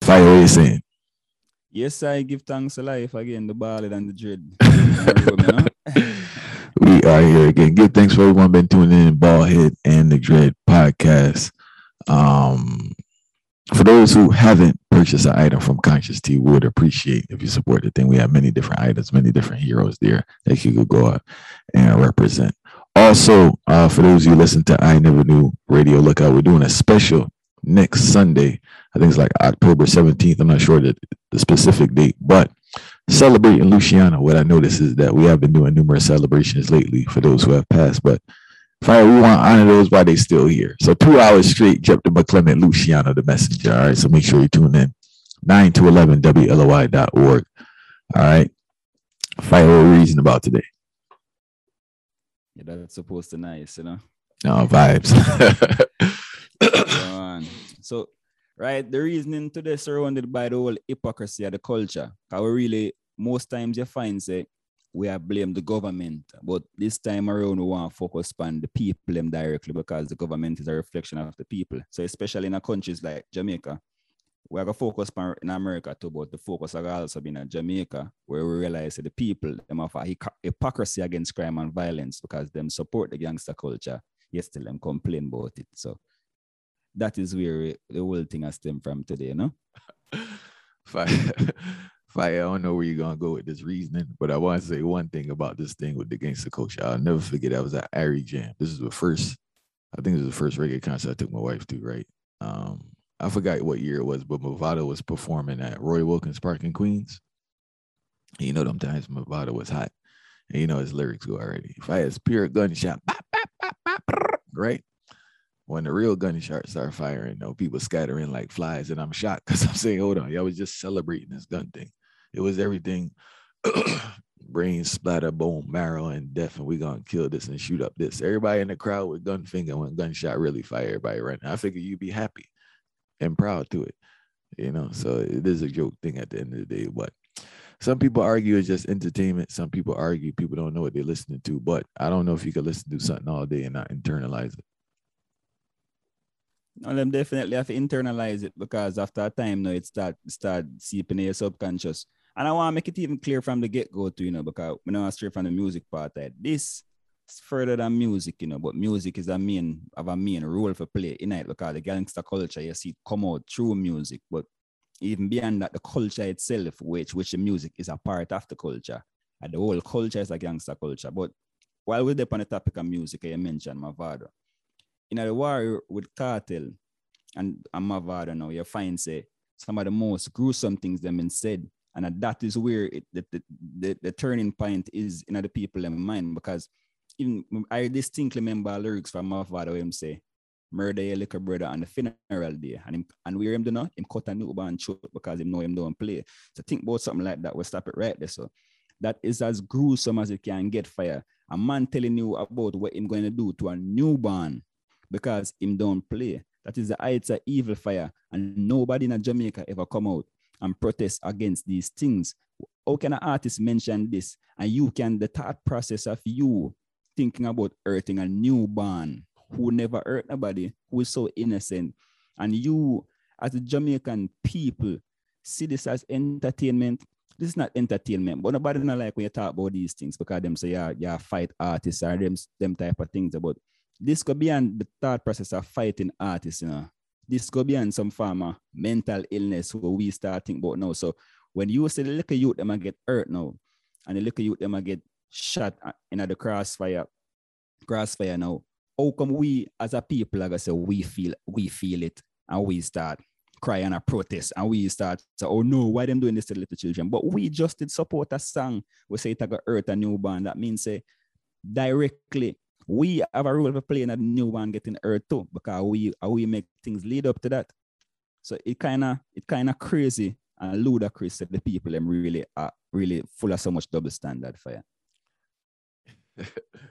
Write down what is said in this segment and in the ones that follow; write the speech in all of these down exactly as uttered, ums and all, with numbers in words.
Fire, what you saying? Yes, I give thanks to life again, the ballad and the dread. room, you know? We are here again. Give thanks for everyone been tuning in, Ballhead and the Dread podcast. Um, for those who haven't purchased an item from Conscious T, we would appreciate if you support the thing. We have many different items, many different heroes there that you could go out and represent. Also, uh, for those of you who listen to I Never Knew Radio, look out. We're doing a special next Sunday. I think it's like October seventeenth. I'm not sure the, the specific date, but celebrating Luciano. What I noticed is that we have been doing numerous celebrations lately for those who have passed, but Fire, we want to honor those while they're still here. So two hours straight, Jepta McClement, Luciano, the messenger. All right, so make sure you tune in. nine to eleven W L O I dot org. All right. Fire, what we reason about today? Yeah, that's supposed to nice, you know? No, vibes. So, right, the reasoning to this surrounded by the whole hypocrisy of the culture. Because we really, most times you find, say, we have blamed the government, but this time around we want to focus on the people them directly because the government is a reflection of the people. So especially in countries like Jamaica, we are going to focus on in America too, but the focus has also been in Jamaica, where we realize that the people them have a hypocrisy against crime and violence because them support the gangster culture, yet still them complain about it. So that is where the whole thing has stemmed from today, you know? Fire. Fire, I don't know where you're going to go with this reasoning, but I want to say one thing about this thing with the gangster culture. I'll never forget, I was at Ari Jam. This is the first, I think it was the first reggae concert I took my wife to, right? Um, I forgot what year it was, but Movado was performing at Roy Wilkins Park in Queens. And you know, them times Movado was hot. And you know his lyrics go already. Fire's pure gunshot, bop, bop, bop, bop, brrr, right? When the real gunshots start firing, you know, people scattering like flies, and I'm shocked because I'm saying, hold on, y'all was just celebrating this gun thing. It was everything, brain splatter, bone marrow, and death, and we gonna kill this and shoot up this. Everybody in the crowd with gun finger when gunshot really fire, everybody running. I figure you'd be happy and proud to it, you know. So it is a joke thing at the end of the day. But some people argue it's just entertainment. Some people argue people don't know what they're listening to. But I don't know if you could listen to something all day and not internalize it. No, them definitely have to internalize it because after a time now it start start seeping in your subconscious. And I want to make it even clear from the get-go too, you know, because when I was straight from the music part, that this is further than music, you know, but music is a main of a main role for play in it because the gangster culture, you see it come out through music, but even beyond that, the culture itself, which which the music is a part of the culture, and the whole culture is a gangster culture. But while we're up on the topic of music, I mentioned Mavado. In the war with Cartel and, and Mavado now, you find, say, some of the most gruesome things them been said. And that is where it, the, the, the, the turning point is in the people in mind. Because even I distinctly remember lyrics from Mavado him say, murder your little brother on the funeral day. And him, and where him do not, him cut a newborn short because him know him don't play. So think about something like that, we'll stop it right there. So that is as gruesome as it can get, fire. A man telling you about what him going to do to a newborn because him don't play. That is the heights of evil, fire. And nobody in Jamaica ever come out and protest against these things. How can an artist mention this? And you can, the thought process of you thinking about hurting a newborn who never hurt nobody, who is so innocent. And you, as a Jamaican people, see this as entertainment. This is not entertainment, but nobody not like when you talk about these things because them say, yeah, yeah, fight artists or them, them type of things. But this could be on the thought process of fighting artists, you know. This could be on some form of mental illness where we start thinking about now. So when you say the little youth, them get hurt now, and the little youth, them get shot in the crossfire, crossfire now, how come we as a people, like I say, we feel, we feel it, and we start crying and protest, and we start say, oh no, why them doing this to the little children? But we just did support a song. We say it got hurt a newborn. That means say directly, we have a role to play in a newborn getting hurt too, because we we make things lead up to that. So it kind of it kind of crazy and ludicrous that the people them really are really full of so much double standard for you.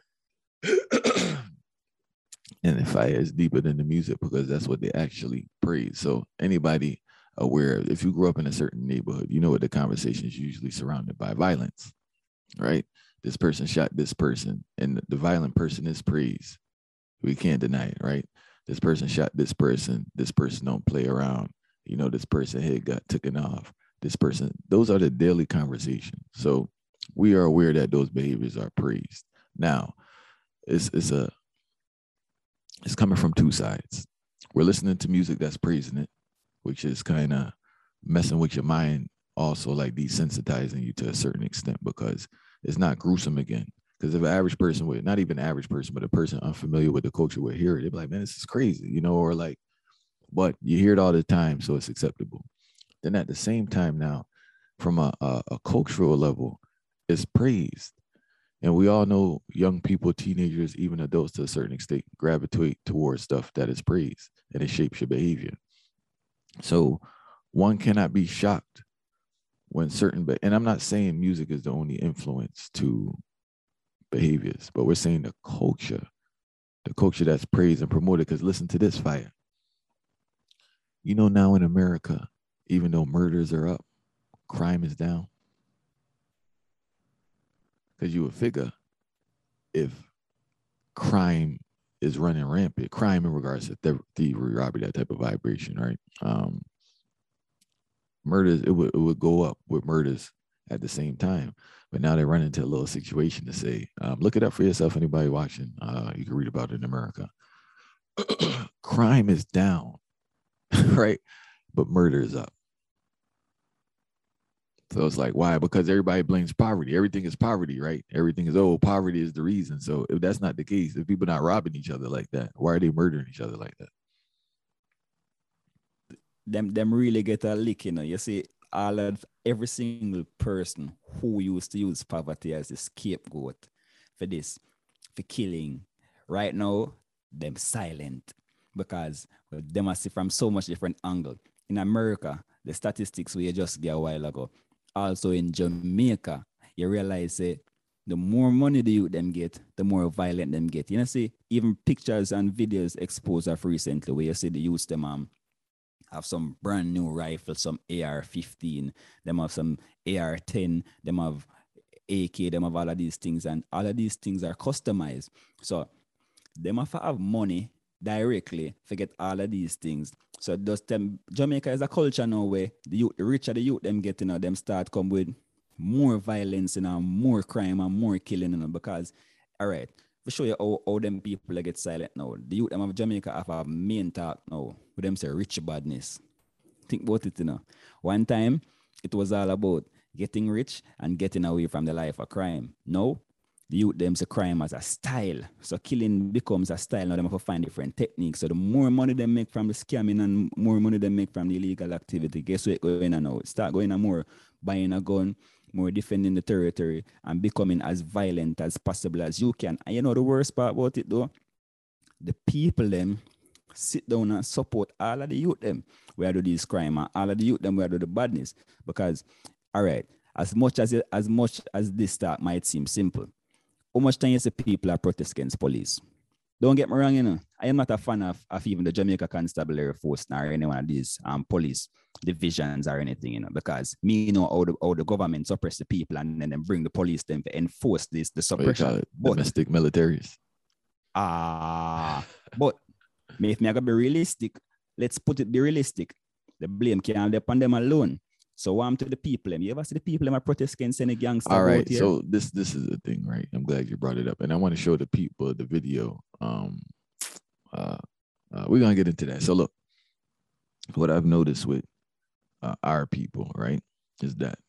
And the fire is deeper than the music because that's what they actually praise. So anybody aware, if you grew up in a certain neighborhood, you know what the conversation is usually surrounded by violence, right? This person shot this person, and the violent person is praised. We can't deny it, right? This person shot this person. This person don't play around. You know, this person head got taken off. This person, those are the daily conversations. So we are aware that those behaviors are praised. Now, it's it's a it's coming from two sides. We're listening to music that's praising it, which is kind of messing with your mind, also like desensitizing you to a certain extent because it's not gruesome again. Because if an average person would, not even average person, but a person unfamiliar with the culture would hear it, they'd be like, man, this is crazy, you know, or like, but you hear it all the time, so it's acceptable. Then at the same time now, from a, a, a cultural level, it's praised. And we all know young people, teenagers, even adults to a certain extent gravitate towards stuff that is praised and it shapes your behavior. So one cannot be shocked when certain, and I'm not saying music is the only influence to behaviors, but we're saying the culture, the culture that's praised and promoted. Because listen to this, Fire. You know, now in America, even though murders are up, crime is down. Because you would figure if crime is running rampant, crime in regards to theft, thievery, robbery, that type of vibration, right? Um, murders, it would, it would go up with murders at the same time. But now they run into a little situation to say, um, look it up for yourself, anybody watching. Uh, you can read about it in America. Crime is down, right? But murder is up. So it's like, why? Because everybody blames poverty. Everything is poverty, right? Everything is, oh, poverty is the reason. So if that's not the case, if people not robbing each other like that, why are they murdering each other like that? Them, them really get a lick, you know. You see, all of every single person who used to use poverty as a scapegoat for this, for killing, right now, them silent because well, they must see from so much different angle. In America, the statistics we just get a while ago. Also in Jamaica, you realize uh, the more money the youth them get, the more violent them get. You know, see, even pictures and videos exposed of recently where you see the youth them um, have some brand new rifles, some A R fifteen, them have some A R ten, them have A K, them have all of these things, and all of these things are customized. So them have to have money directly to get all of these things. So does them Jamaica is a culture now where the youth, the richer the youth them get, you know, them start come with more violence, you know, more crime and more killing, you know, because all right, for show you how, how them people get silent now. The youth them of Jamaica have a main talk now with them say rich badness. Think about it, you know. One time it was all about getting rich and getting away from the life of crime. Now the youth them say crime as a style. So killing becomes a style. Now they have to find different techniques. So the more money they make from the scamming and more money they make from the illegal activity, guess what going on now? It start going on more buying a gun, more defending the territory, and becoming as violent as possible as you can. And you know the worst part about it though? The people them sit down and support all of the youth them where do these crime and all of the youth them where do the badness. Because all right, as much as it, as much as this start might seem simple, how much time you see people are protest against police? Don't get me wrong, you know. I am not a fan of, of even the Jamaica Constabulary Force or any one of these um, police divisions or anything, you know, because me know how the, how the government suppress the people and then bring the police them to enforce this, the suppression. But, domestic militaries. Ah, uh, but if me I gotta be realistic, let's put it be realistic. The blame can't depend on them alone. So I'm to the people. You ever see the people in my protest against any gangster? All right. So this this is the thing, right? I'm glad you brought it up, and I want to show the people the video. Um, uh, uh, we're gonna get into that. So look, what I've noticed with uh, our people, right, is that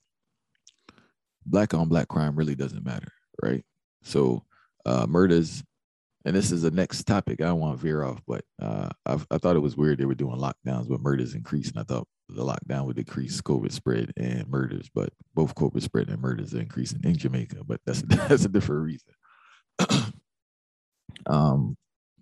black on black crime really doesn't matter, right? So uh, murders, and this is the next topic. I don't want to veer off, but uh, I, I thought it was weird they were doing lockdowns, but murders increasing. I thought the lockdown would decrease COVID spread and murders, but both COVID spread and murders are increasing in Jamaica. But that's that's a different reason. um,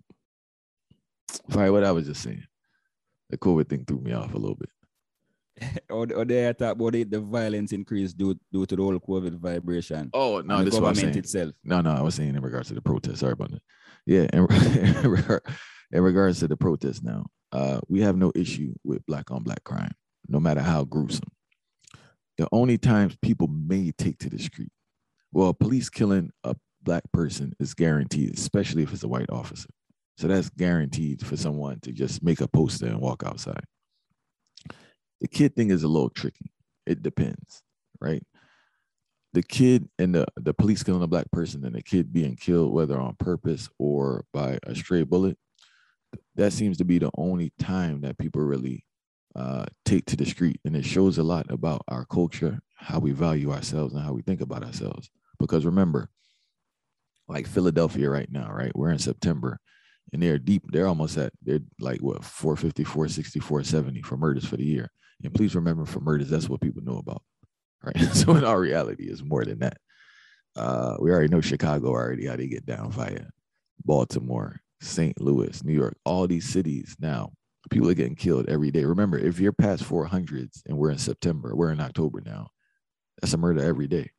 Fire, what I was just saying, the COVID thing threw me off a little bit. or, or they talk about it, the violence increase due due to the whole COVID vibration. Oh no, the this government itself. No, no, I was saying in regards to the protest. Sorry about that. Yeah, in, in, regard, in regards to the protest now, uh, we have no issue with black on black crime, no matter how gruesome. The only times people may take to the street, well, police killing a black person is guaranteed, especially if it's a white officer. So that's guaranteed for someone to just make a poster and walk outside. The kid thing is a little tricky. It depends, right? The kid and the, the police killing a black person and the kid being killed, whether on purpose or by a stray bullet, that seems to be the only time that people really uh, take to the street. And it shows a lot about our culture, how we value ourselves and how we think about ourselves. Because remember, like Philadelphia right now, right? We're in September and they're deep. They're almost at, they're like what, four fifty, four sixty, four seventy for murders for the year. And please remember, for murders, that's what people know about. Right. So in our reality, it's more than that. Uh, we already know Chicago already, how they get down fire. Baltimore, Saint Louis, New York, all these cities now, people are getting killed every day. Remember, if you're past four hundreds and we're in September, we're in October now, that's a murder every day.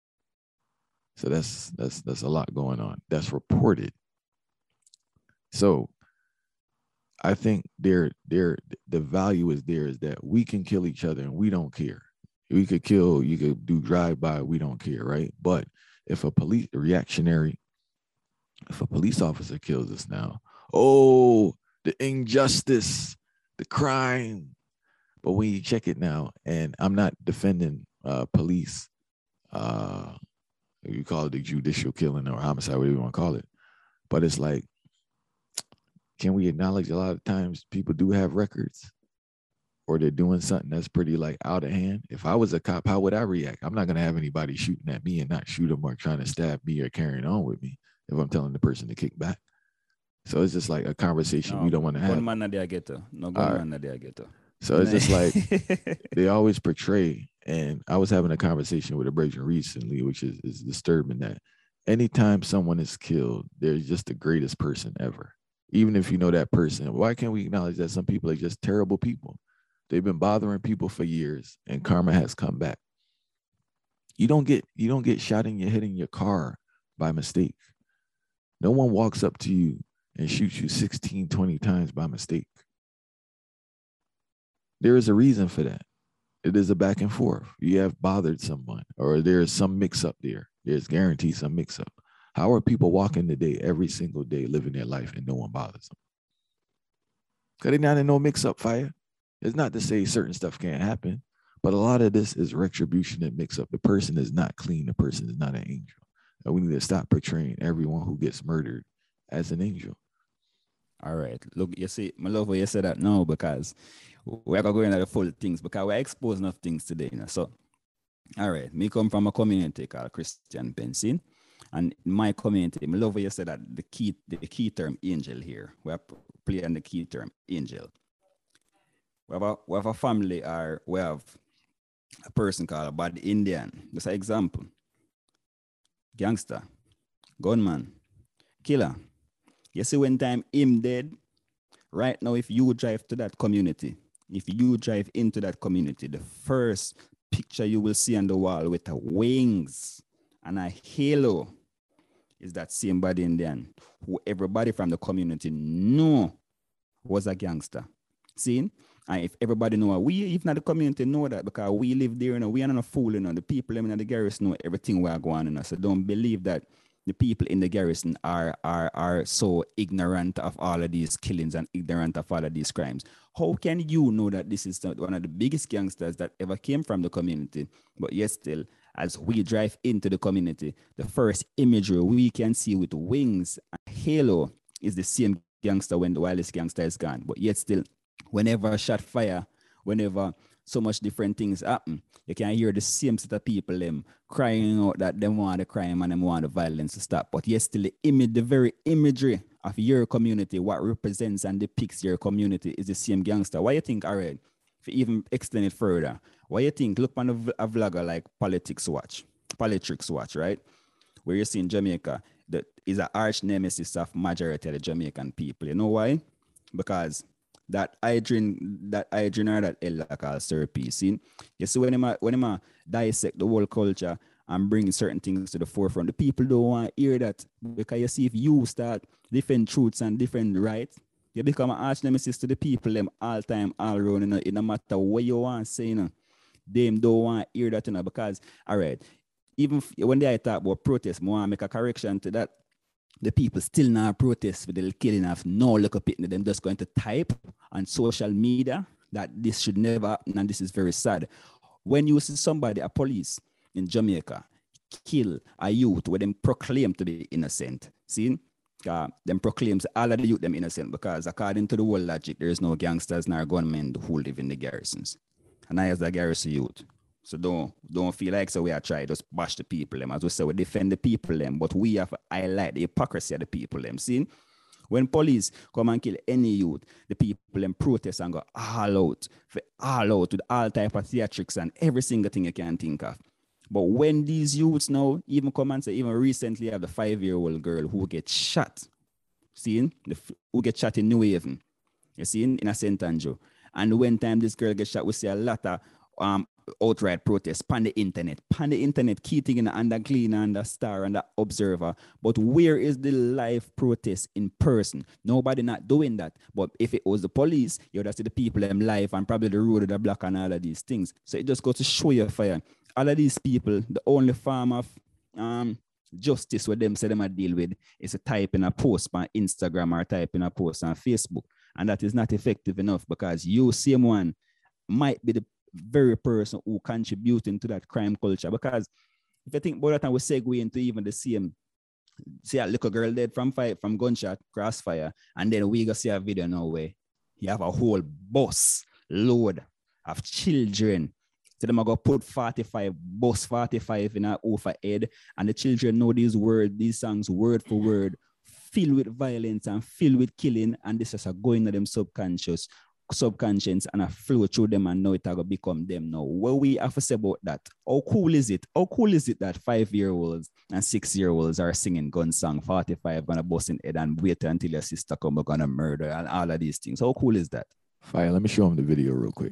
So that's that's that's a lot going on. That's reported. So I think there, there, the value is there is that we can kill each other and we don't care. We could kill, you could do drive-by, we don't care, right? But if a police a reactionary, if a police officer kills us now, oh, the injustice, the crime. But when you check it now, and I'm not defending uh, police, uh, you call it a judicial killing or homicide, whatever you want to call it. But it's like, can we acknowledge a lot of times people do have records? Or they're doing something that's pretty like out of hand. If I was a cop, how would I react? I'm not going to have anybody shooting at me and not shoot them or trying to stab me or carrying on with me if I'm telling the person to kick back. So it's just like a conversation no, we don't want to have. Gunman na dia ghetto. No gunman na dia ghetto. So it's just like they always portray, and I was having a conversation with a Brethren recently, which is, is disturbing, that anytime someone is killed, they're just the greatest person ever. Even if you know that person, why can't we acknowledge that some people are just terrible people? They've been bothering people for years, and karma has come back. You don't get you don't get shot in your head in your car by mistake. No one walks up to you and shoots you sixteen, twenty times by mistake. There is a reason for that. It is a back and forth. You have bothered someone, or there is some mix-up there. There's guaranteed some mix-up. How are people walking today, every single day, living their life, and no one bothers them? Because they're not in no mix-up fire. It's not to say certain stuff can't happen, but a lot of this is retribution and mix up. The person is not clean. The person is not an angel. And we need to stop portraying everyone who gets murdered as an angel. All right. Look, you see, my love, you said that now because we're going to go into the full things because we're exposing enough things today. You know? So, all right. Me come from a community called Christian Benzin. And in my community, my love, you said that the key, the key term angel here. We're playing the key term angel. We have, a, we have a family, or we have a person called a bad Indian. Just an example. Gangster, gunman, killer. You see, when time him dead, right now, if you drive to that community, if you drive into that community, the first picture you will see on the wall with the wings and a halo is that same bad Indian who everybody from the community knew was a gangster. See? And if everybody know, we even in the community know that because we live there, you know, we are not a fool, you know, the people in the garrison know everything we are going on, you know, so don't believe that the people in the garrison are, are, are so ignorant of all of these killings and ignorant of all of these crimes. How can you know that this is one of the biggest gangsters that ever came from the community, but yet still, as we drive into the community, the first imagery we can see with wings and halo is the same gangster when the wildest gangster is gone, but yet still, whenever a shot fire, whenever so much different things happen, you can hear the same set of people them crying out that they want the crime and they want the violence to stop. But yes, still the image, the very imagery of your community, what represents and depicts your community is the same gangster. Why you think, all right, if you even extend it further, why you think, look on a, a vlogger like Politics Watch, Politics Watch, right? Where you see in Jamaica, that is an arch nemesis of majority of the Jamaican people. You know why? Because that hydrogen, that hydrogen or that L called Serpentine. You see, when I when I dissect the whole culture and bring certain things to the forefront, the people don't want to hear that, because you see, if you start different truths and different rights, you become an arch nemesis to the people them all time, all around. You know, it no matter what you want to say, you know, them don't want to hear that, you know, because all right, even when they talk about protest, I want to make a correction to that. The people still now protest for the killing of no look up it. Them just going to type on social media that this should never happen, and this is very sad. When you see somebody, a police in Jamaica, kill a youth where them proclaim to be innocent, see? Uh, them proclaims all of the youth them innocent because according to the world logic, there is no gangsters nor gunmen who live in the garrisons. And I as the garrison youth. So don't don't feel like so we are trying to just bash the people them. As we say, we defend the people them, but we have to highlight the hypocrisy of the people them. See? When police come and kill any youth, the people them protest and go all out, for all out with all type of theatrics and every single thing you can think of. But when these youths now even come and say, even recently have the five-year-old girl who gets shot, see, the, who gets shot in New Haven, you see, in, in a Saint Andrew. And when time this girl gets shot, we see a lot of um, outright protests on the internet. On the internet, key thing in the under Cleaner and the Star and the Observer. But where is the live protest in person? Nobody not doing that. But if it was the police, you would have seen the people them live and probably the road of the block and all of these things. So it just goes to show you fire. All of these people, the only form of um, justice with them say them a deal with is to type in a post on Instagram or type in a post on Facebook. And that is not effective enough because you, same one, might be the very person who contributing to that crime culture. Because if you think about that, and we segue into even the same, see a little girl dead from fight, from gunshot, crossfire, and then we go see a video now where you have a whole bus load of children. So them are going to put forty-five, bus forty-five in our overhead, and the children know these words, these songs word for word, filled with violence and filled with killing, and this is a going to them subconscious, subconscious, and a flow through them, and now it will become them now. What we have to say about that? How cool is it? How cool is it that five-year-olds and six-year-olds are singing gun song forty-five on a bus in head and wait until your sister come, we're gonna murder and all of these things? How cool is that? Fire, let me show them the video real quick.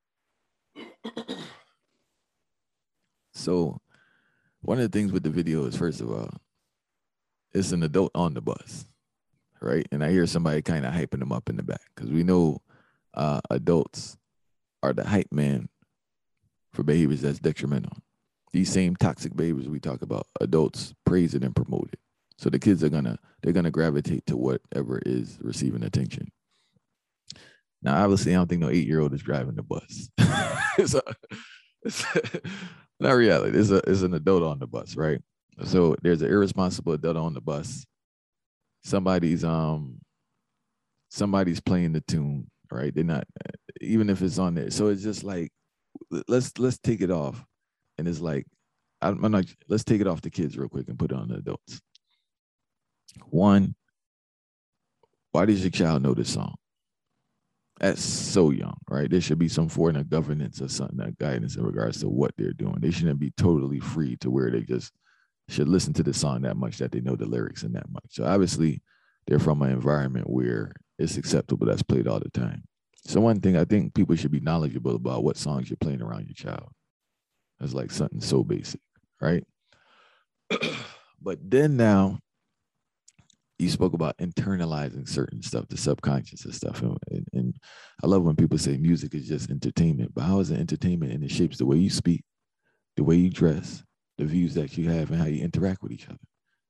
So one of the things with the video is, first of all, it's an adult on the bus, right? And I hear somebody kind of hyping them up in the back because we know uh, adults are the hype man for behaviors that's detrimental. These same toxic behaviors we talk about, adults praise it and promote it. So the kids are gonna they're gonna gravitate to whatever is receiving attention. Now, obviously, I don't think no eight-year-old is driving the bus. it's a, it's a, not reality. It's a it's an adult on the bus, right? So there's an irresponsible adult on the bus. Somebody's um somebody's playing the tune, right? They're not, even if it's on there. So it's just like, let's let's take it off. And it's like, I'm not, let's take it off the kids real quick and put it on the adults. One, why does your child know this song? That's so young, right? There should be some form of governance or something, that guidance in regards to what they're doing. They shouldn't be totally free to where they just should listen to the song that much that they know the lyrics in that much. So obviously they're from an environment where it's acceptable that's played all the time. So one thing, I think people should be knowledgeable about what songs you're playing around your child. That's like something so basic, right? But then now, you spoke about internalizing certain stuff, the subconscious and stuff. And, and, and I love when people say music is just entertainment, but how is it entertainment? And it shapes the way you speak, the way you dress, the views that you have, and how you interact with each other.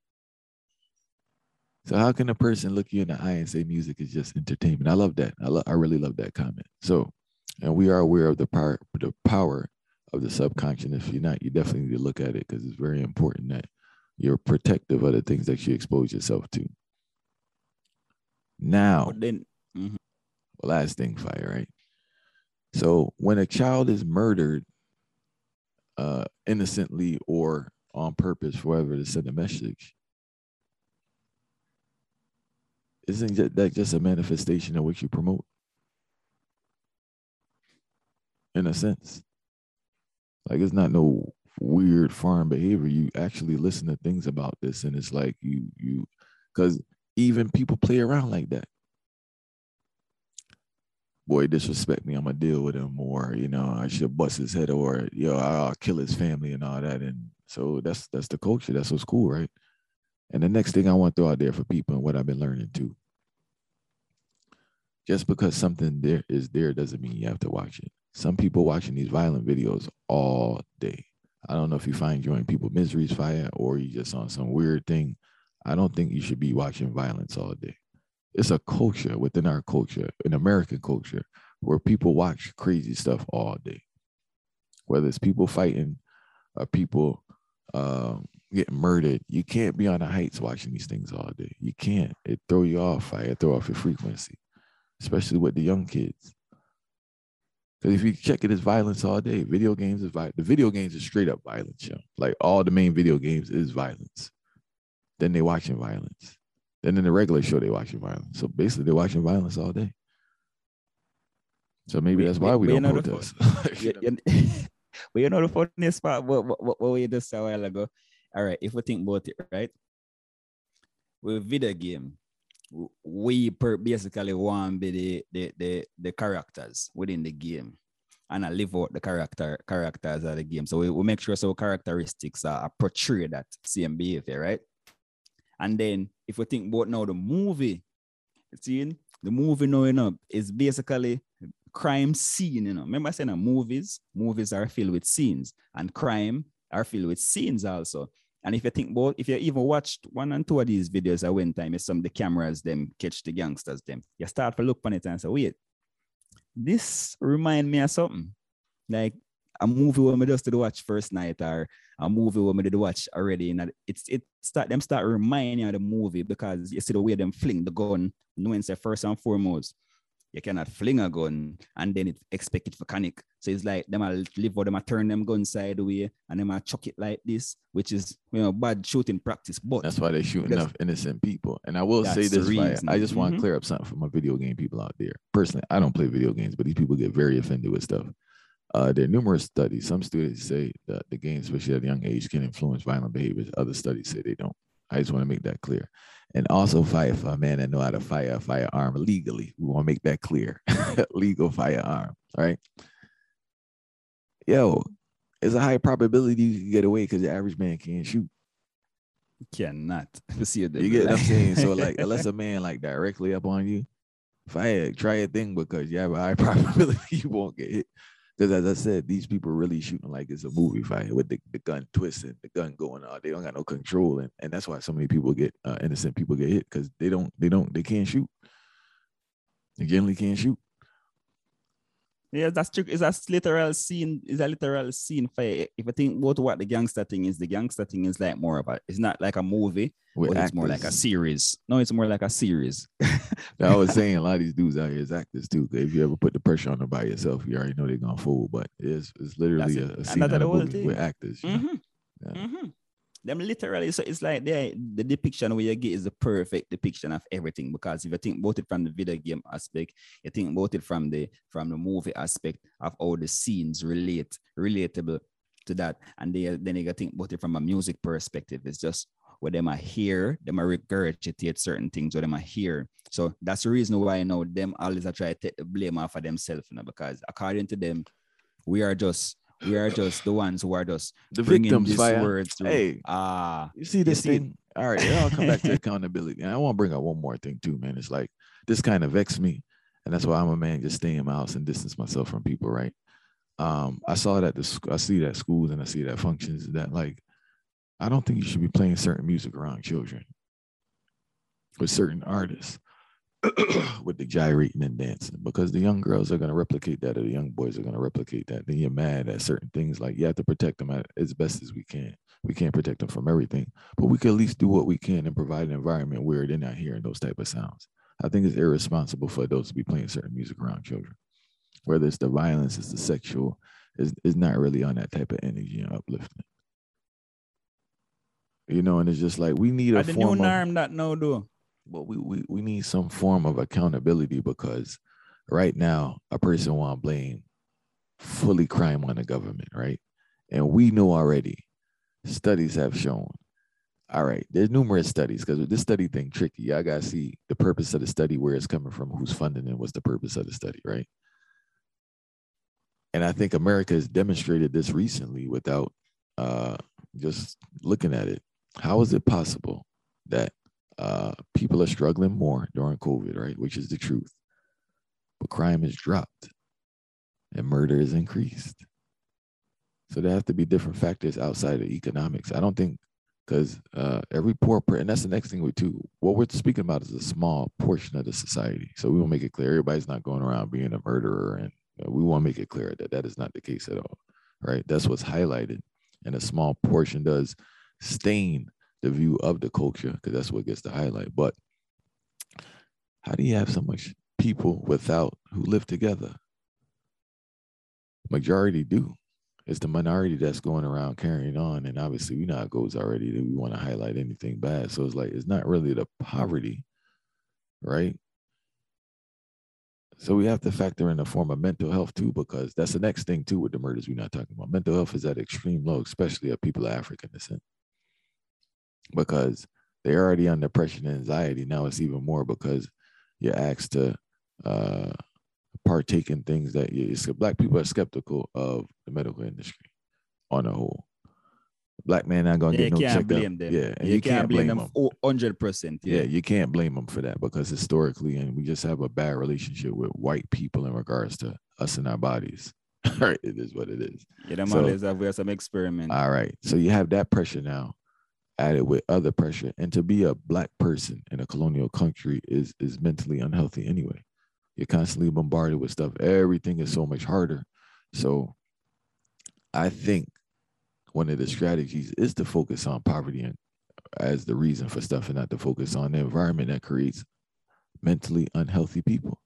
So how can a person look you in the eye and say music is just entertainment? I love that. I, lo- I really love that comment. So, and we are aware of the power, the power of the subconscious. If you're not, you definitely need to look at it because it's very important that you're protective of the things that you expose yourself to. Now, But then, mm-hmm. last thing, Fire, right? So when a child is murdered uh, innocently or on purpose, for whoever to send a message, isn't that just a manifestation of what you promote? In a sense. Like, it's not no weird foreign behavior. You actually listen to things about this, and it's like you, you, because even people play around like that. Boy, disrespect me, I'm gonna deal with him, or, you know, I should bust his head, or, yo, I'll kill his family and all that. And so that's that's the culture. That's what's cool, right? And the next thing I want to throw out there for people and what I've been learning too. Just because something there is there doesn't mean you have to watch it. Some people watching these violent videos all day. I don't know if you find joining people miseries, Fire, or you just on some weird thing. I don't think you should be watching violence all day. It's a culture within our culture, an American culture, where people watch crazy stuff all day, whether it's people fighting or people um, getting murdered. You can't be on the heights watching these things all day. You can't. It throw you off. It throw off your frequency, especially with the young kids. Because if you check it as violence all day, video games is violent. The video games is straight up violence, yo. Like all the main video games is violence. Then they watching violence. Then in the regular show, they watching violence. So basically, they're watching violence all day. So maybe that's why we don't protest. But you know the funniest part, what, what, what we just said a while ago? All right, if we think about it, right? With video game, we per basically want to be the, the, the, the characters within the game and I live out the character characters of the game. So we, we make sure so characteristics are, are portrayed that same behavior, right? And then if we think about now the movie, see, the movie now, you know, is basically crime scene, you know. Remember I said, movies, movies are filled with scenes and crime are filled with scenes also. And if you think about, if you even watched one and two of these videos at one time, it's some of the cameras, them catch the gangsters, them, you start to look on it and say, wait, this remind me of something. Like a movie where we just did watch first night or a movie where we did watch already. And it's, it start, them start reminding you of the movie because you see the way them fling the gun, knowing say first and foremost, you cannot fling a gun and then it expect it for connect. So it's like them a live or them a turn them gun sideways and them a chuck it like this, which is, you know, bad shooting practice. But that's why they're shooting enough innocent people. And I will say this, Fire, I just want to mm-hmm. clear up something for my video game people out there. Personally, I don't play video games, but these people get very offended with stuff. Uh, there are numerous studies. Some students say that the games, especially at a young age, can influence violent behaviors. Other studies say they don't. I just want to make that clear. And also fire for a man that know how to fire a firearm legally. We want to make that clear. Legal firearm, all right? Yo, it's a high probability you can get away because the average man can't shoot. Cannot. See you get what I'm saying? So like, unless a man like directly up on you, fire, try a thing because you have a high probability you won't get hit. Because as I said, these people really shooting like it's a movie fight with the, the gun twisting, the gun going on. They don't got no control, and, and that's why so many people get uh, innocent people get hit because they don't, they don't, they can't shoot. They generally can't shoot. Yeah, that's true. It's a literal scene. It's a literal scene for if I think about what the gangster thing is, the gangster thing is like more of a. It's not like a movie. But it's more like a series. No, it's more like a series. I was saying a lot of these dudes out here is actors too. If you ever put the pressure on them by yourself, you already know they're gonna fool. But it's it's literally a, a scene of a movie with actors. You know? mm-hmm. Yeah. Mm-hmm. Them literally, so it's like the the depiction where you get is the perfect depiction of everything. Because if you think about it from the video game aspect, you think about it from the from the movie aspect of how the scenes relate relatable to that, and they, then you think about it from a music perspective. It's just where them are here, them are regurgitate certain things where them are here. So that's the reason why I know them always are trying to take the blame off of themselves, you know, because according to them, we are just we are just the ones who are just the victims. These Fire. Words through. Hey, ah, uh, you see this you see thing? It? All right, I'll come back to accountability. And I want to bring up one more thing too, man. It's like this kind of vexed me, and that's why I'm a man. Just stay in my house and distance myself from people. Right? Um, I saw that the I see that schools and I see that functions that like. I don't think you should be playing certain music around children with certain artists with the gyrating and dancing because the young girls are going to replicate that or the young boys are going to replicate that. Then you're mad at certain things. Like you have to protect them as best as we can. We can't protect them from everything, but we can at least do what we can and provide an environment where they're not hearing those type of sounds. I think it's irresponsible for adults to be playing certain music around children. Whether it's the violence, it's the sexual, is is not really on that type of energy and uplifting. You know, and it's just like we need a the form new of norm that now do. Well, we, we we need some form of accountability because right now a person want to blame fully crime on the government, right? And we know already, studies have shown. All right, there's numerous studies because with this study thing tricky. Y'all gotta see the purpose of the study, where it's coming from, who's funding it, what's the purpose of the study, right? And I think America has demonstrated this recently without uh, just looking at it. How is it possible that uh, people are struggling more during COVID, right? Which is the truth. But crime has dropped and murder is increased. So there have to be different factors outside of economics. I don't think Because uh, every poor person, and that's the next thing we too. What we're speaking about is a small portion of the society. So we will make it clear everybody's not going around being a murderer, and you know, we want to make it clear that that is not the case at all, right? That's what's highlighted, and a small portion does stain the view of the culture because that's what gets the highlight. But how do you have so much people without who live together? Majority do. It's the minority that's going around carrying on. And obviously, we know how it goes already that we want to highlight anything bad. So it's like, it's not really the poverty, right? So we have to factor in the form of mental health too, because that's the next thing too with the murders we're not talking about. Mental health is at extreme low, especially of people of African descent, because they're already under depression and anxiety. Now it's even more because you're asked to uh, partake in things that you, Black people are skeptical of the medical industry on a whole. Black man not gonna yeah, get no can't checkup. blame them. Yeah, and you, you can't, can't blame, blame them. them. one hundred percent. Yeah. Yeah. yeah, you can't blame them for that because historically, and we just have a bad relationship with white people in regards to us and our bodies. Right, it is what it is. Yeah, them So- always have we have some experiment. All right, so you have that pressure now added with other pressure, and to be a Black person in a colonial country is is mentally unhealthy anyway. You're constantly bombarded with stuff. Everything is so much harder. So I think one of the strategies is to focus on poverty and as the reason for stuff and not to focus on the environment that creates mentally unhealthy people.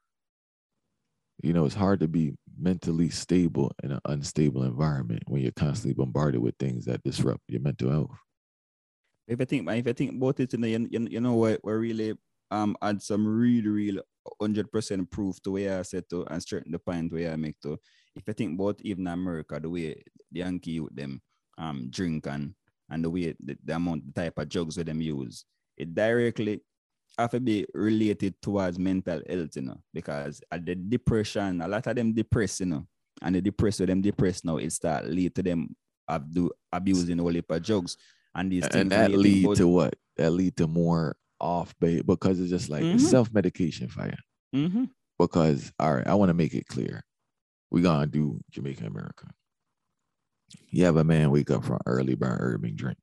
You know, it's hard to be mentally stable in an unstable environment when you're constantly bombarded with things that disrupt your mental health. If I think, if I think about it, you know, you, you know, we we really um add some really, really hundred percent proof to where I said to and straighten the point where I make to. If I think about even America, the way the Yankee with them um drink and and the way the, the amount, the type of drugs that them use, it directly have to be related towards mental health, you know, because at the depression, a lot of them depressed, you know, and the depressed with them depressed now, it start lead to them abdu- abusing all heap of drugs. And these things And that when you think lead about- to what? That lead to more off base because it's just like Mhm. it's self-medication fire. Mhm. Because all right, I want to make it clear. We're gonna do Jamaica America. You have a man wake up from early burn urban drink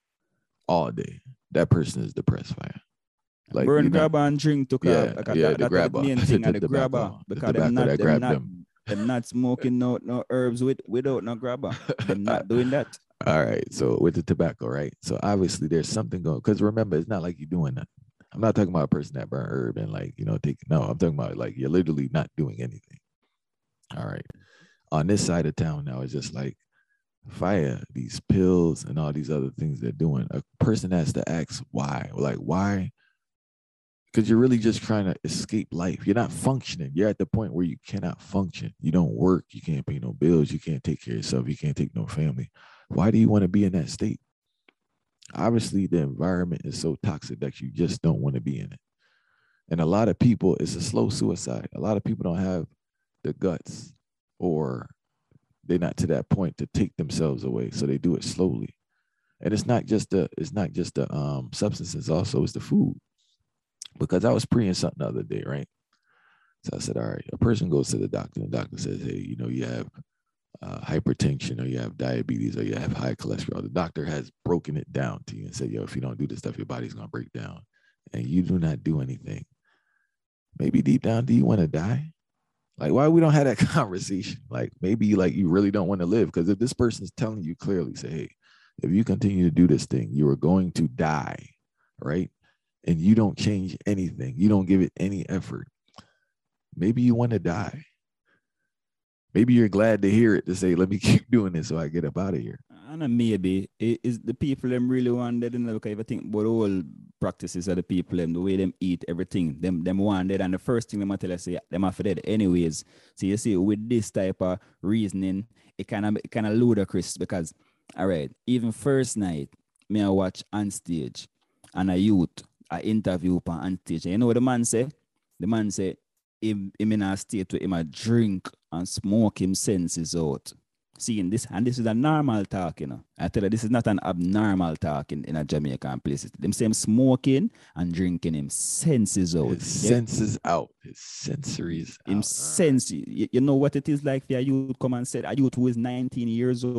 all day. That person is depressed fire. Like burn you know, grabber and drink to Yeah, yeah, yeah, that, the that grabber. the main thing The and the tobacco, grabber the because tobacco them not that them grab not them. them not smoking no no herbs with without no grabber. Them not doing that. All right. So with the tobacco, right? So obviously there's something going because remember, it's not like you're doing that. I'm not talking about a person that burn herb and like, you know, take no, I'm talking about like you're literally not doing anything. All right. On this side of town now, it's just like fire, these pills and all these other things they're doing. A person has to ask why. Like, why? Because you're really just trying to escape life. You're not functioning. You're at the point where you cannot function. You don't work. You can't pay no bills. You can't take care of yourself. You can't take no family. Why do you want to be in that state? Obviously, the environment is so toxic that you just don't want to be in it. And a lot of people, it's a slow suicide. A lot of people don't have the guts or they're not to that point to take themselves away. So they do it slowly. And it's not just the, it's not just the um, substances, also it's the food. Because I was preying something the other day, right? So I said, all right, a person goes to the doctor and the doctor says, hey, you know, you have uh, hypertension or you have diabetes or you have high cholesterol. The doctor has broken it down to you and said, yo, if you don't do this stuff, your body's going to break down. And you do not do anything. Maybe deep down, do you want to die? Like, why we don't have that conversation? Like, maybe like you really don't want to live. Because if this person's telling you clearly, say, hey, if you continue to do this thing, you are going to die, right? And you don't change anything. You don't give it any effort. Maybe you want to die. Maybe you're glad to hear it to say, let me keep doing this so I get up out of here. And uh, maybe it is the people them really wanted, you know, because if I think about all practices of the people, them, the way them eat everything, them them wanted, and the first thing them I tell us, say, them after that anyways. So you see, with this type of reasoning, it kind of it kind of ludicrous because, all right, even first night, me I watch on stage, and a youth, I interview on stage. And you know what the man say? The man say, him, him in a state where him a drink and smoke him senses out. Seeing this, and this is a normal talk, you know. I tell you, this is not an abnormal talk in, in a Jamaican place. Them same smoking and drinking him senses out. His Yeah. senses out. His sensories Him out. sense, you, you know what it is like for a youth come and say, a youth who is nineteen years old,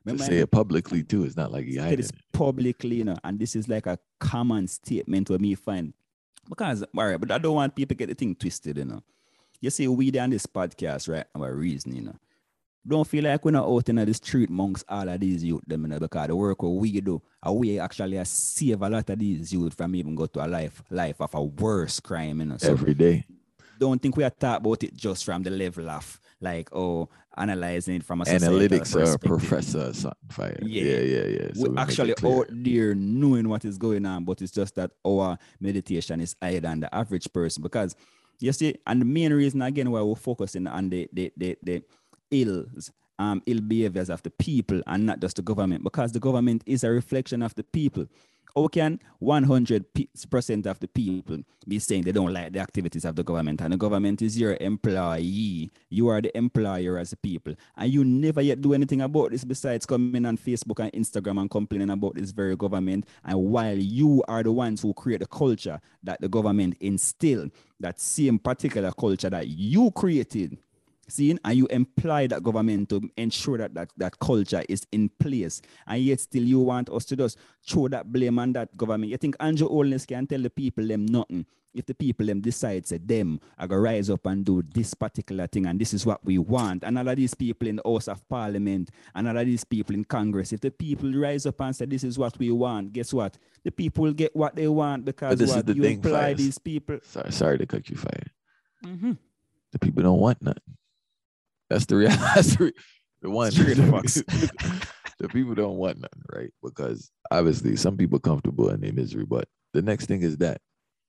To say it publicly too, it's not like he hiding it. Publicly, you know, and this is like a common statement where me find. Because, all right, but I don't want people to get the thing twisted, you know. You see, we done this podcast, right? Our reason, you know. Don't feel like we're not out in the street amongst all of these youth, them, you know, because the work we do, and we actually save a lot of these youth from even go to a life, life of a worse crime, you know. So every day. Don't think we are talking about it just from the level of like, oh, analyzing it from a analytics or professor or something. Fire. Yeah, yeah, yeah. yeah. So we're we actually out there knowing what is going on, but it's just that our meditation is higher than the average person. Because you see, and the main reason again why we're focusing on the the the, the ills, um, ill behaviors of the people and not just the government, because the government is a reflection of the people. How can one hundred percent of the people be saying they don't like the activities of the government, and the government is your employee? You are the employer as a people, and you never yet do anything about this besides coming on Facebook and Instagram and complaining about this very government. And while you are the ones who create the culture that the government instilled, that same particular culture that you created, seeing, and you employ that government to ensure that, that that culture is in place, and yet still you want us to just throw that blame on that government. You think Andrew Holness can tell the people them nothing if the people them decide say them are gonna rise up and do this particular thing, and this is what we want. And all of these people in the House of Parliament and all of these people in Congress, if the people rise up and say this is what we want, guess what? The people will get what they want, because what you thing, imply Fires. These people. Sorry, sorry to cut you, Fire. Mm-hmm. The people don't want nothing. That's the reality. That's the, the one. The people don't want nothing, right? Because obviously some people comfortable in their misery. But the next thing is that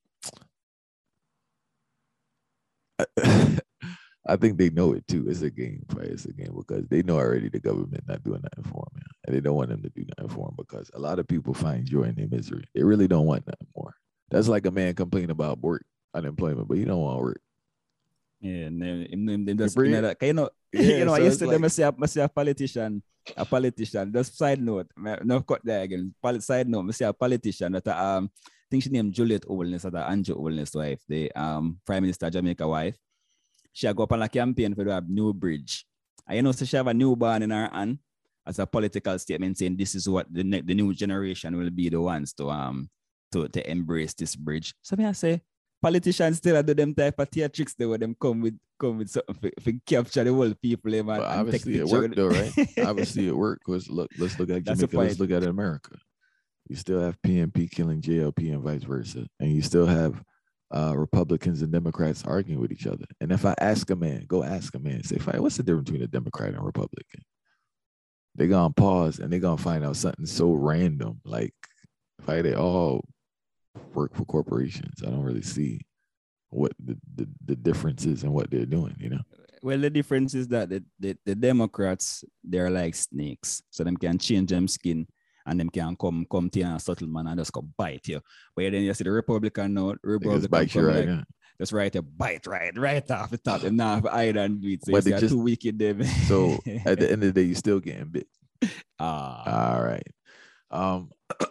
I think they know it too. It's a game, right? It's a game because they know already the government not doing nothing for them, and they don't want them to do nothing for them because a lot of people find joy in their misery. They really don't want nothing more. That's like a man complaining about work, unemployment, but he don't want work. Yeah, and then they just you know, you know, yeah, you know, so yesterday like, I say, I say a politician, a politician. Just side note, no cut there again. Side note, I say a politician that um, I think she named Juliet Holness, that Andrew Holness' wife, the um Prime Minister Jamaica wife. She go up on a campaign for the new bridge. And you know, so she have a newborn in her hand as a political statement saying this is what the ne- the new generation will be the ones to um to to embrace this bridge. So me I say. Politicians still do them type of theatrics there where them come with come with something for, for capture the whole people. Man, but obviously it worked though, right? Obviously it worked because look, let's look at Jamaica, let's look at America. You still have P N P killing J L P and vice versa. And you still have uh, Republicans and Democrats arguing with each other. And if I ask a man, go ask a man, say, what's the difference between a Democrat and a Republican? They're gonna pause and they're gonna find out something so random, like fight they all work for corporations. I don't really see what the, the, the difference is in what they're doing, you know? Well, the difference is that the, the, the Democrats, they're like snakes. So them can change them skin and them can come come to you in a subtle man and just go bite you. But then you see the Republican now, Republican bite you right, like, yeah. Just right a bite right, right off the top. And now I don't do it. So you just, too wicked them. So at the end of the day, you're still getting bit. Ah. All right. Um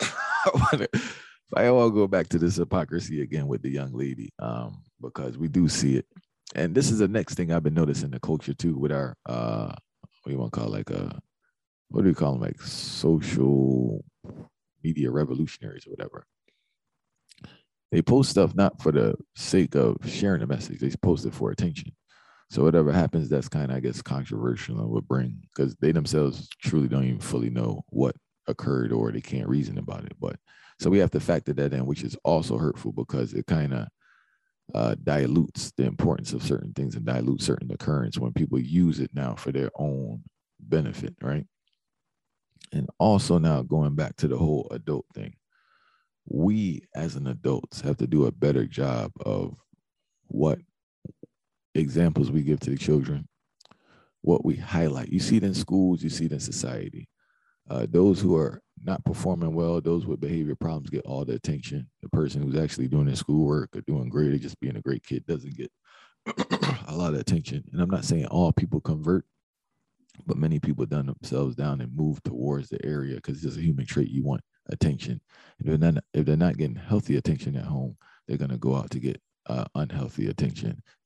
I want to go back to this hypocrisy again with the young lady, um, because we do see it. And this is the next thing I've been noticing the culture too with our, uh, what do you want to call it? like, a, what do you call them? Like social media revolutionaries or whatever. They post stuff not for the sake of sharing a message. They post it for attention. So whatever happens, that's kind of, I guess, controversial and would bring, because they themselves truly don't even fully know what occurred or they can't reason about it. But so we have to factor that in, which is also hurtful because it kind of uh, dilutes the importance of certain things and dilutes certain occurrence when people use it now for their own benefit, right? And also now going back to the whole adult thing, we as an adults have to do a better job of what examples we give to the children, what we highlight. You see it in schools, you see it in society. Uh, those who are not performing well, those with behavior problems get all the attention. The person who's actually doing their schoolwork or doing great or just being a great kid doesn't get a lot of attention. And I'm not saying all people convert, but many people dumb themselves down and move towards the area because it's just a human trait. You want attention. If they're not, if they're not getting healthy attention at home, they're going to go out to get uh, unhealthy attention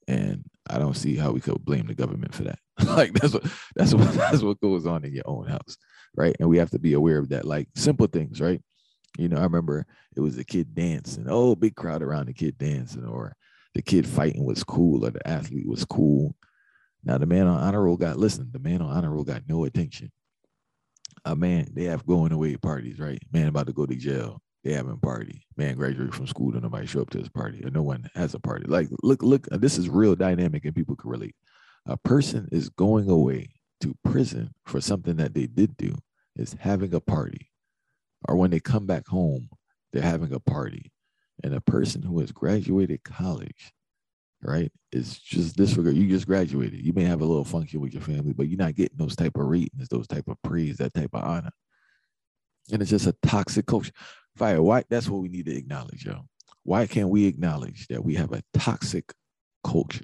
And I don't see how we could blame the government for that. Like that's what that's what that's what goes on in your own house, right? And we have to be aware of that. Like simple things, right? You know, I remember it was a kid dancing. Oh, big crowd around the kid dancing, or the kid fighting was cool, or the athlete was cool. Now the man on honor roll got listen. The man on honor roll got no attention. A man, they have going away parties, right? Man about to go to jail. They having a party. Man graduated from school and nobody show up to his party, or no one has a party. Like, look, look, this is real dynamic and people can relate. A person is going away to prison for something that they did do, is having a party. Or when they come back home, they're having a party. And a person who has graduated college, right, is just disregard. You just graduated. You may have a little function with your family, but you're not getting those type of ratings, those type of praise, that type of honor. And it's just a toxic culture. Fire, why? That's what we need to acknowledge, yo. Why can't we acknowledge that we have a toxic culture?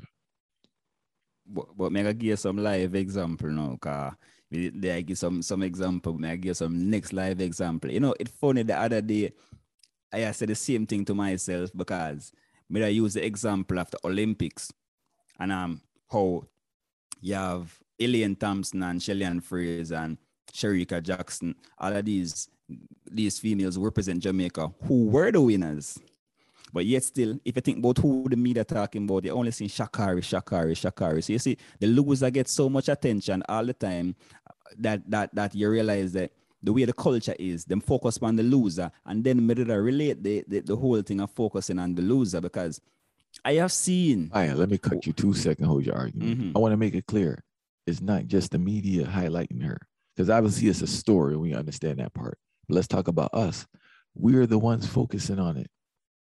But, but may I give you some live example now, cause I give some some example. May I give some next live example? You know, it's funny. The other day, I said the same thing to myself because may I use the example of the Olympics and um how you have Elaine Thompson and Shelly-Ann Fraser and Shericka Jackson, all of these these females represent Jamaica who were the winners. But yet still, if you think about who the media talking about, they only see Sha'Carri, Sha'Carri, Sha'Carri. So you see, the loser gets so much attention all the time that that that you realize that the way the culture is, them focus on the loser, and then maybe they relate the, the, the whole thing of focusing on the loser, because I have seen... All right, let me cut you two seconds, hold your argument. Mm-hmm. I want to make it clear. It's not just the media highlighting her, because obviously it's a story and we understand that part. But let's talk about us. We're the ones focusing on it.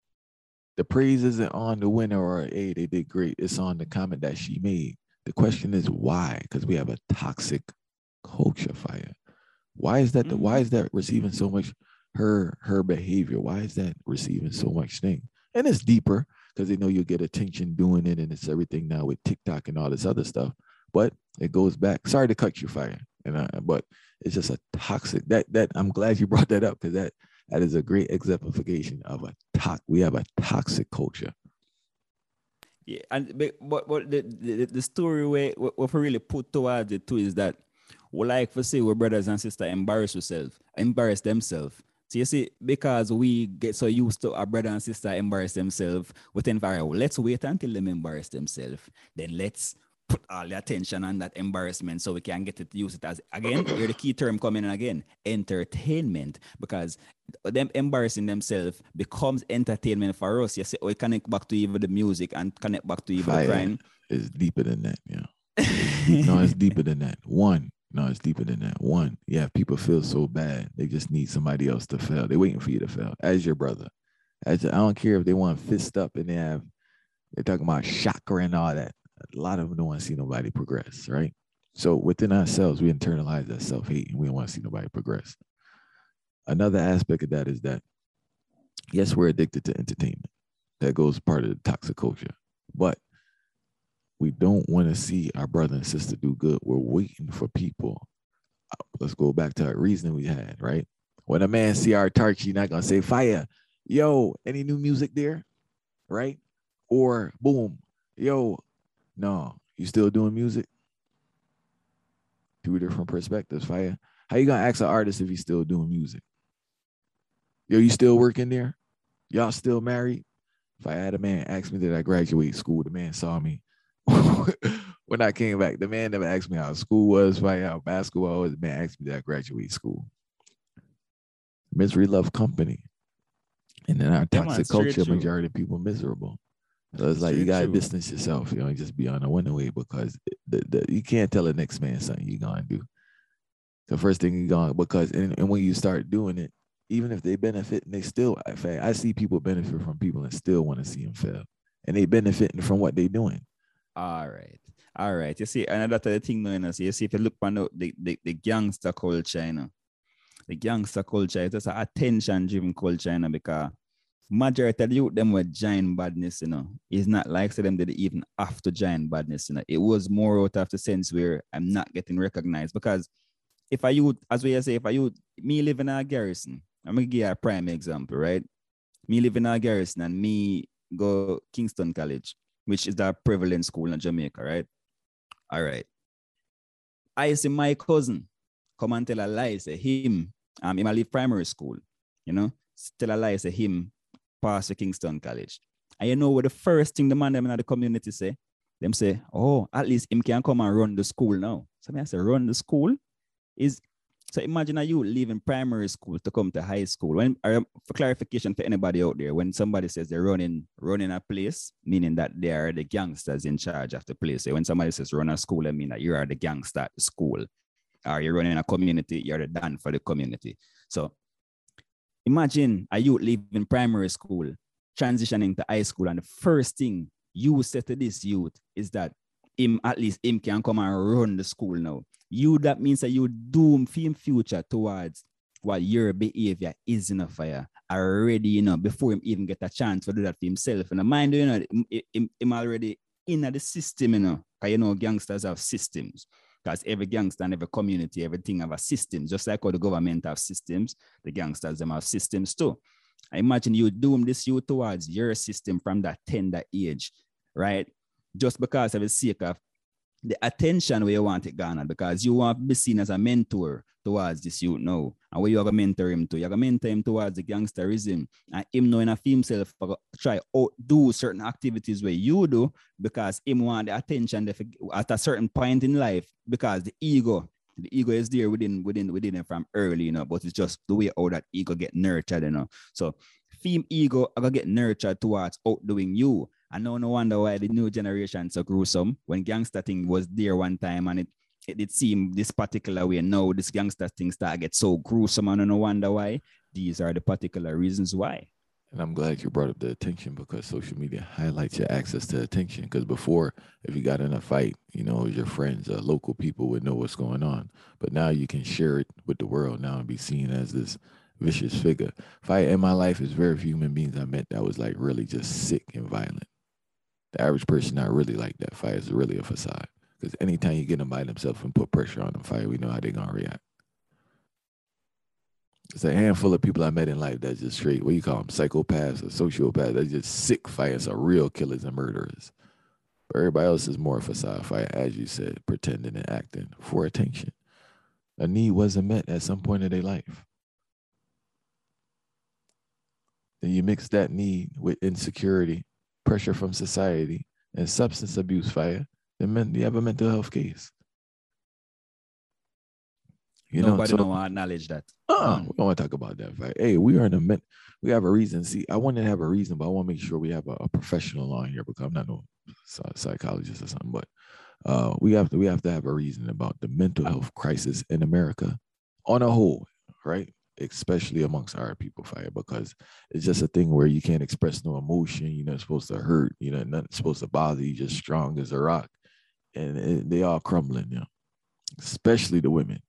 The praise isn't on the winner or, hey, they did great. It's on the comment that she made. The question is why? Because we have a toxic culture, Fire. Why is that? The, why is that receiving so much her her behavior? Why is that receiving so much thing? And it's deeper because they know you'll get attention doing it, and it's everything now with TikTok and all this other stuff. But it goes back. Sorry to cut you, Fire, and I, but it's just a toxic. That that I'm glad you brought that up because that that is a great exemplification of a to, we have a toxic culture. Yeah, and but but the the, the story where what we really put towards it too is that we like to say we're brothers and sisters embarrass ourselves, embarrass themselves. So you see, because we get so used to our brother and sister embarrass themselves, we think, well, let's wait until them embarrass themselves. Then let's put all the attention on that embarrassment so we can get it, use it as, again, here the key term coming in again, entertainment. Because them embarrassing themselves becomes entertainment for us. You see, we connect back to even the music and connect back to even Fire the crime. It's deeper than that, yeah. No, it's deeper than that. One. No, it's deeper than that. One, yeah, people feel so bad. They just need somebody else to fail. They're waiting for you to fail as your brother. As your, I don't care if they want fist up and they have, they're talking about chakra and all that. A lot of them don't want to see nobody progress, right? So within ourselves, we internalize that self-hate and we don't want to see nobody progress. Another aspect of that is that, yes, we're addicted to entertainment. That goes part of the toxic culture. But we don't want to see our brother and sister do good. We're waiting for people. Let's go back to our reasoning we had, right? When a man see our Tarchi, not going to say, Fire, yo, any new music there? Right? Or, boom, yo, no, you still doing music? Two different perspectives, Fire. How you going to ask an artist if he's still doing music? Yo, you still working there? Y'all still married? If I had a man ask me that I graduate school, the man saw me. When I came back, the man never asked me how school was, how basketball was. The man asked me that I graduate school. Misery love company. And in our toxic yeah, man, culture, majority of people miserable. So it's like you gotta true. distance yourself, you know, and just be on the winning way because the, the, you can't tell the next man something you're gonna do. The first thing you're gonna because and, and when you start doing it, even if they benefit, and they still, in fact, I see people benefit from people and still want to see them fail. And they benefiting from what they're doing. All right. All right. You see, another thing, you know, so you see, if you look on the, the, the gangster culture, you know, the gangster culture is just an attention-driven culture, you know, because majority of the youth, them were giant badness, you know. It's not like so them did even after giant badness, you know. It was more out of the sense where I'm not getting recognized. Because if I youth, as we say, if I youth, me live in a garrison, I'm going to give you a prime example, right? Me live in a garrison and me go Kingston College. which is that prevalent school in Jamaica, right? All right. I see my cousin come and tell a lie, say him, um, him I leave primary school, you know, tell a lie, say him pass to Kingston College. And you know what the first thing the man them in the community say? Them say, oh, at least him can come and run the school now. So I say, run the school? Is so imagine a you leaving primary school to come to high school. When for clarification for anybody out there, when somebody says they're running running a place, meaning that they are the gangsters in charge of the place. So when somebody says run a school, I mean that you are the gangster at the school. Or you're running a community, you're the dan for the community. So imagine a youth leaving primary school, transitioning to high school, and the first thing you say to this youth is that him, at least him can come and run the school now. You, that means that you doom him future towards what your behavior is in a fire already, you know, before him even get a chance to do that for himself. And mind you, know, him, him already in the system, you know, because you know, gangsters have systems. Because every gangster and every community, everything have a system. Just like how the government have systems, the gangsters them have systems too. I imagine you doom this you towards your system from that tender age, right? Just because of the sake of the attention where you want it garnered, because you want to be seen as a mentor towards this youth now. And where you have to mentor him to, you have to mentor him towards the gangsterism. And him knowing of himself try to do certain activities where you do, because him want the attention at a certain point in life, because the ego, the ego is there within within within him from early, you know, but it's just the way how that ego get nurtured, you know. So fame ego are gonna get nurtured towards outdoing you. And no, no wonder why the new generation so gruesome. When gangster thing was there one time and it it did seem this particular way. Now this gangster thing start get so gruesome, and no wonder why. These are the particular reasons why. And I'm glad you brought up the attention, because social media highlights your access to attention. Because before, if you got in a fight, you know, your friends, uh, local people would know what's going on. But now you can share it with the world now and be seen as this vicious figure. Fight in my life is very few human beings I met that was like really just sick and violent. The average person not really like that. Fight is really a facade. Because anytime you get them by themselves and put pressure on them, fight, we know how they're going to react. It's a handful of people I met in life that's just straight, what do you call them, psychopaths or sociopaths. They're just sick fighters, are real killers and murderers. But everybody else is more facade fight, as you said, pretending and acting for attention. A need wasn't met at some point in their life. Then you mix that need with insecurity, pressure from society, and substance abuse fire, then you have a mental health case. You Nobody know, so, don't want to acknowledge that. Uh, we don't want to talk about that, right? Hey, we are in a men- we have a reason. See, I want to have a reason, but I want to make sure we have a, a professional on here, because I'm not no psychologist or something. But uh, we have to we have to have a reason about the mental health crisis in America on a whole, right? Especially amongst our people, fire, because it's just a thing where you can't express no emotion. You're not supposed to hurt. You know, nothing's supposed to bother you. Just strong as a rock, and it, they all crumbling, you know, especially the women.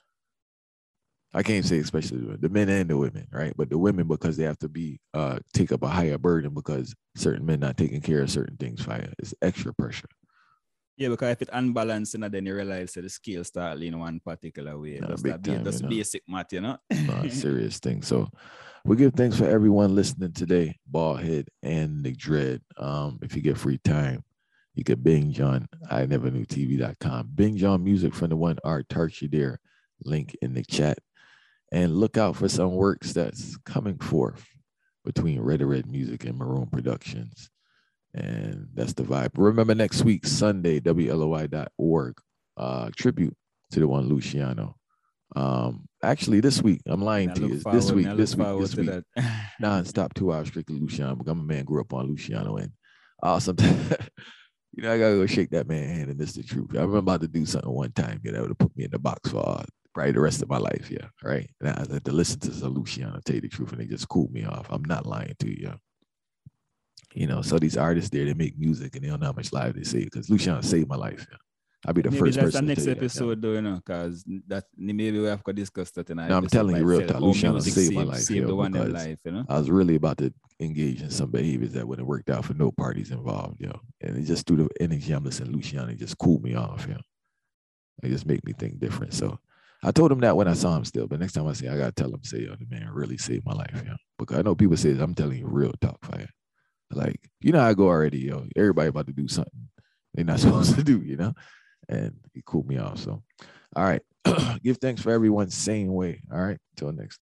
I can't say especially the men and the women, right? But the women, because they have to be uh, take up a higher burden because certain men not taking care of certain things. Fire, it's extra pressure. Yeah, because if it's unbalanced, and then you realize that the scale start leaning one particular way. No, that's big that, time, that's you know. basic math, you know. uh, serious thing. So we give thanks for everyone listening today, Baldhead and Nick Dread. Um, if you get free time, you could binge on I never knew T V dot com. Binge on music from the one Art Tarchi there. Link in the chat. And look out for some works that's coming forth between Red Red Music and Maroon Productions. And that's the vibe. Remember, next week, Sunday, W L O I dot org, uh, tribute to the one Luciano. Um, actually, this week, I'm lying to you. This week, this week, this week, non-stop two hours strictly Luciano. Because I'm a man, grew up on Luciano. And uh, sometimes, you know, I got to go shake that man's hand, and this is the truth. I remember about to do something one time, you know, to put me in the box for uh, probably the rest of my life, yeah, right? And I had to listen to some Luciano, tell you the truth, and they just cooled me off. I'm not lying to you, yeah. You know, so these artists there, they make music and they don't know how much live they say, because Luciano saved my life. Yeah. I'll be the maybe first that's person the to next tell episode, you that, yeah. though, you know, because that maybe we have to discuss that tonight. No, I'm telling you, real itself, talk. Luciano saved saved, my life, saved yeah, the one in because life, you know? I was really about to engage in some behaviors that wouldn't have worked out for no parties involved, yo. And it just through the energy I'm listening to Luciano, it just cooled me off, yo. It just make me think different. So I told him that when I saw him still, but next time I see him, I gotta tell him, say, yo, the man really saved my life, yo. Because I know people say, I'm telling you real talk, fire. Like, you know how I go already, yo. Everybody about to do something they're not supposed to do, you know? And he cooled me off. So, all right. Give thanks for everyone same way. All right. Until next time.